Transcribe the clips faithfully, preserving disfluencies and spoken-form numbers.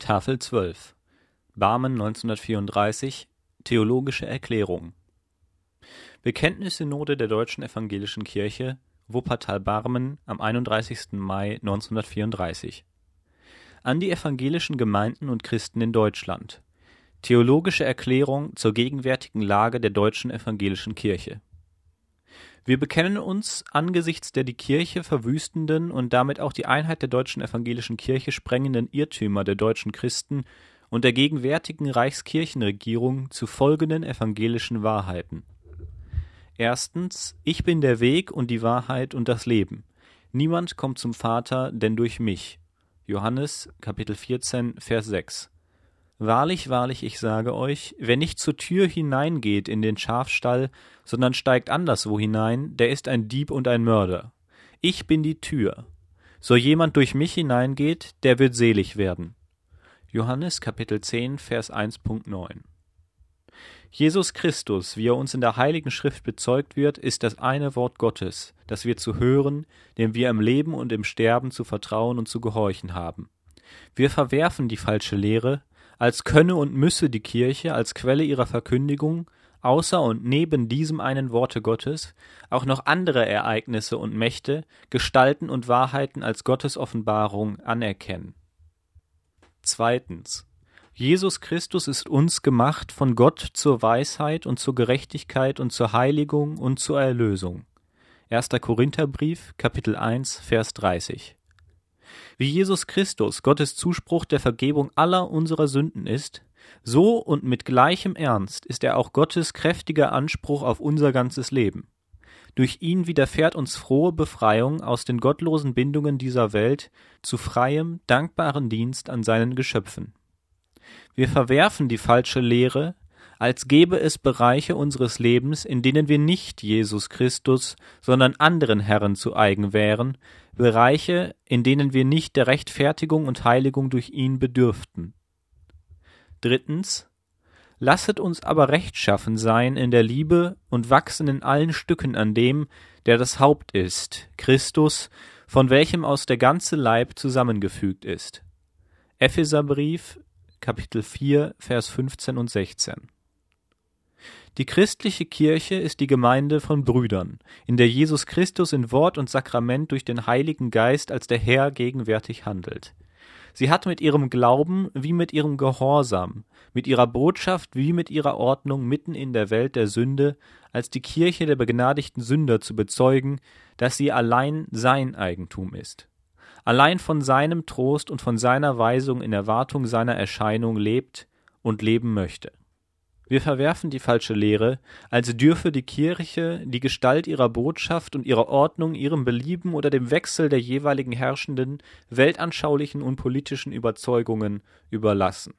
Tafel zwölf. Barmen neunzehnhundertvierunddreißig. Theologische Erklärung. Bekenntnissynode der Deutschen Evangelischen Kirche, Wuppertal-Barmen am einunddreißigsten Mai neunzehnhundertvierunddreißig. An die evangelischen Gemeinden und Christen in Deutschland. Theologische Erklärung zur gegenwärtigen Lage der Deutschen Evangelischen Kirche. Wir bekennen uns angesichts der die Kirche verwüstenden und damit auch die Einheit der Deutschen Evangelischen Kirche sprengenden Irrtümer der deutschen Christen und der gegenwärtigen Reichskirchenregierung zu folgenden evangelischen Wahrheiten. Erstens: Ich bin der Weg und die Wahrheit und das Leben. Niemand kommt zum Vater, denn durch mich. Johannes, Kapitel vierzehn, Vers sechs. Wahrlich, wahrlich, ich sage euch, wer nicht zur Tür hineingeht in den Schafstall, sondern steigt anderswo hinein, der ist ein Dieb und ein Mörder. Ich bin die Tür. So jemand durch mich hineingeht, der wird selig werden. Johannes, Kapitel zehn, Vers eins Punkt neun. Jesus Christus, wie er uns in der Heiligen Schrift bezeugt wird, ist das eine Wort Gottes, das wir zu hören, dem wir im Leben und im Sterben zu vertrauen und zu gehorchen haben. Wir verwerfen die falsche Lehre, als könne und müsse die Kirche als Quelle ihrer Verkündigung, außer und neben diesem einen Worte Gottes, auch noch andere Ereignisse und Mächte, Gestalten und Wahrheiten als Gottes Offenbarung anerkennen. Zweitens. Jesus Christus ist uns gemacht von Gott zur Weisheit und zur Gerechtigkeit und zur Heiligung und zur Erlösung. erster Korintherbrief, Kapitel eins, Vers dreißig. Wie Jesus Christus Gottes Zuspruch der Vergebung aller unserer Sünden ist, so und mit gleichem Ernst ist er auch Gottes kräftiger Anspruch auf unser ganzes Leben. Durch ihn widerfährt uns frohe Befreiung aus den gottlosen Bindungen dieser Welt zu freiem, dankbaren Dienst an seinen Geschöpfen. Wir verwerfen die falsche Lehre, als gäbe es Bereiche unseres Lebens, in denen wir nicht Jesus Christus, sondern anderen Herren zu eigen wären, Bereiche, in denen wir nicht der Rechtfertigung und Heiligung durch ihn bedürften. Drittens. Lasset uns aber rechtschaffen sein in der Liebe und wachsen in allen Stücken an dem, der das Haupt ist, Christus, von welchem aus der ganze Leib zusammengefügt ist. Epheserbrief, Kapitel vier, Vers fünfzehn und sechzehn. Die christliche Kirche ist die Gemeinde von Brüdern, in der Jesus Christus in Wort und Sakrament durch den Heiligen Geist als der Herr gegenwärtig handelt. Sie hat mit ihrem Glauben wie mit ihrem Gehorsam, mit ihrer Botschaft wie mit ihrer Ordnung mitten in der Welt der Sünde als die Kirche der begnadigten Sünder zu bezeugen, dass sie allein sein Eigentum ist. Allein von seinem Trost und von seiner Weisung in Erwartung seiner Erscheinung lebt und leben möchte. Wir verwerfen die falsche Lehre, als dürfe die Kirche die Gestalt ihrer Botschaft und ihrer Ordnung ihrem Belieben oder dem Wechsel der jeweiligen herrschenden, weltanschaulichen und politischen Überzeugungen überlassen.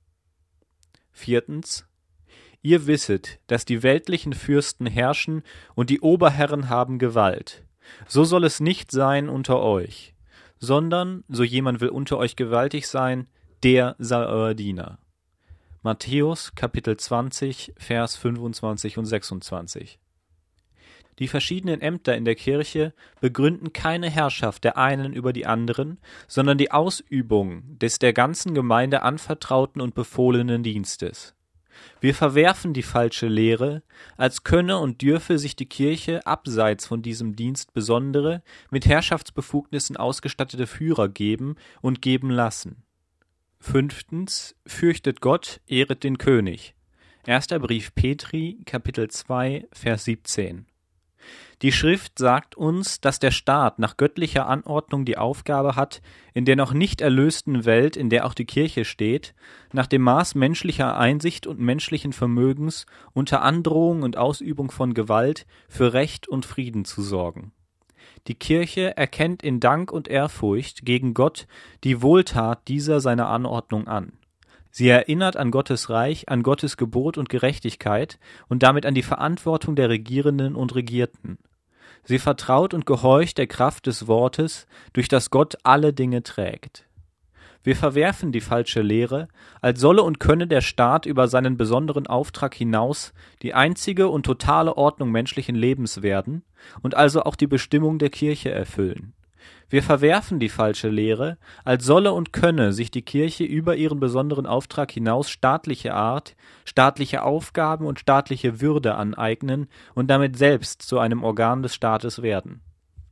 Viertens. Ihr wisset, dass die weltlichen Fürsten herrschen und die Oberherren haben Gewalt. So soll es nicht sein unter euch, sondern, so jemand will unter euch gewaltig sein, der sei euer Diener. Matthäus, Kapitel zwanzig, Vers fünfundzwanzig und sechsundzwanzig. Die verschiedenen Ämter in der Kirche begründen keine Herrschaft der einen über die anderen, sondern die Ausübung des der ganzen Gemeinde anvertrauten und befohlenen Dienstes. Wir verwerfen die falsche Lehre, als könne und dürfe sich die Kirche abseits von diesem Dienst besondere, mit Herrschaftsbefugnissen ausgestattete Führer geben und geben lassen. Fünftens. Fürchtet Gott, ehret den König. Erster Brief Petri, Kapitel zwei, Vers siebzehn. Die Schrift sagt uns, dass der Staat nach göttlicher Anordnung die Aufgabe hat, in der noch nicht erlösten Welt, in der auch die Kirche steht, nach dem Maß menschlicher Einsicht und menschlichen Vermögens unter Androhung und Ausübung von Gewalt für Recht und Frieden zu sorgen. Die Kirche erkennt in Dank und Ehrfurcht gegen Gott die Wohltat dieser seiner Anordnung an. Sie erinnert an Gottes Reich, an Gottes Gebot und Gerechtigkeit und damit an die Verantwortung der Regierenden und Regierten. Sie vertraut und gehorcht der Kraft des Wortes, durch das Gott alle Dinge trägt. Wir verwerfen die falsche Lehre, als solle und könne der Staat über seinen besonderen Auftrag hinaus die einzige und totale Ordnung menschlichen Lebens werden und also auch die Bestimmung der Kirche erfüllen. Wir verwerfen die falsche Lehre, als solle und könne sich die Kirche über ihren besonderen Auftrag hinaus staatliche Art, staatliche Aufgaben und staatliche Würde aneignen und damit selbst zu einem Organ des Staates werden.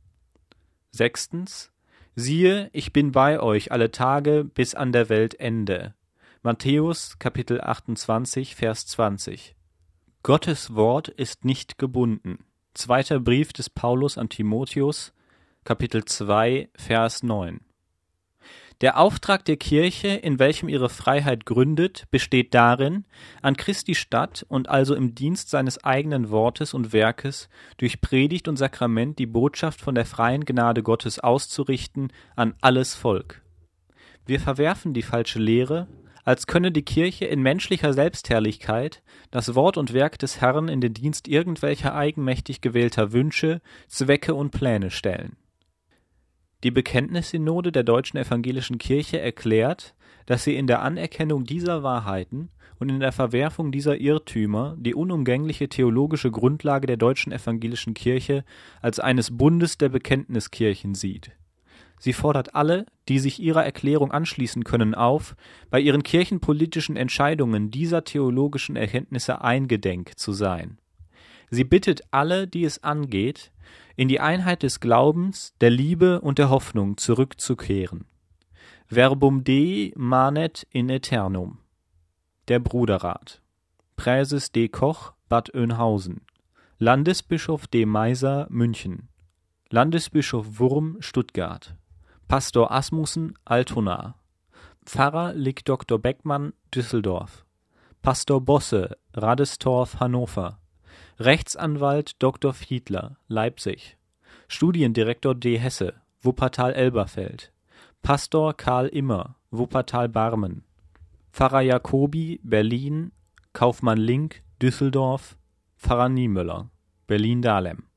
Sechstens. Siehe, ich bin bei euch alle Tage bis an der Weltende. Matthäus, Kapitel achtundzwanzig, Vers zwanzig. Gottes Wort ist nicht gebunden. Zweiter Brief des Paulus an Timotheus, Kapitel zwei, Vers neun. Der Auftrag der Kirche, in welchem ihre Freiheit gründet, besteht darin, an Christi statt und also im Dienst seines eigenen Wortes und Werkes durch Predigt und Sakrament die Botschaft von der freien Gnade Gottes auszurichten an alles Volk. Wir verwerfen die falsche Lehre, als könne die Kirche in menschlicher Selbstherrlichkeit das Wort und Werk des Herrn in den Dienst irgendwelcher eigenmächtig gewählter Wünsche, Zwecke und Pläne stellen. Die Bekenntnissynode der Deutschen Evangelischen Kirche erklärt, dass sie in der Anerkennung dieser Wahrheiten und in der Verwerfung dieser Irrtümer die unumgängliche theologische Grundlage der Deutschen Evangelischen Kirche als eines Bundes der Bekenntniskirchen sieht. Sie fordert alle, die sich ihrer Erklärung anschließen können, auf, bei ihren kirchenpolitischen Entscheidungen dieser theologischen Erkenntnisse eingedenk zu sein. Sie bittet alle, die es angeht, in die Einheit des Glaubens, der Liebe und der Hoffnung zurückzukehren. Verbum Dei manet in aeternum. Der Bruderrat. Präses D. Koch, Bad Oeynhausen. Landesbischof D. Meiser, München. Landesbischof Wurm, Stuttgart. Pastor Asmussen, Altona. Pfarrer Lig. Doktor Beckmann, Düsseldorf. Pastor Bosse, Radestorf, Hannover. Rechtsanwalt Doktor Fiedler, Leipzig. Studiendirektor D. Hesse, Wuppertal-Elberfeld. Pastor Karl Immer, Wuppertal-Barmen. Pfarrer Jacobi, Berlin. Kaufmann Link, Düsseldorf. Pfarrer Niemöller, Berlin-Dahlem.